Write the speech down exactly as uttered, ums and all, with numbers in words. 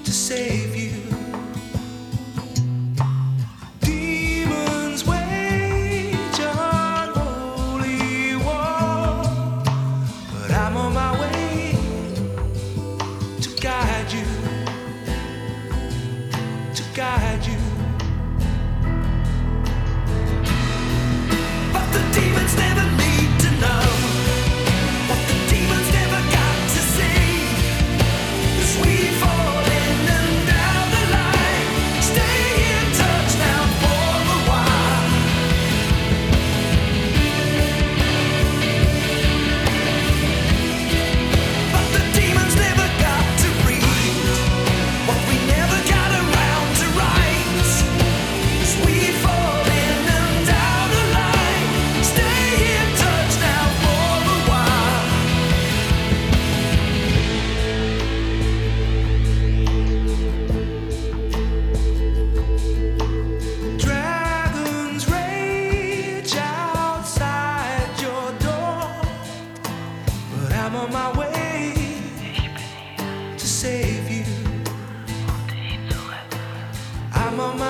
to save you. Demons wage unholy war, but I'm on my way to guide you, to guide you. But the demons never need to know what the demons never got to see. As we fall in and down the line, stay in touch now for a while. But the demons never got to read what we never got around to write. As we fall in and down the line, stay in touch now for a while. Dragons rage outside your door, but I'm on my way to save you. I'm on my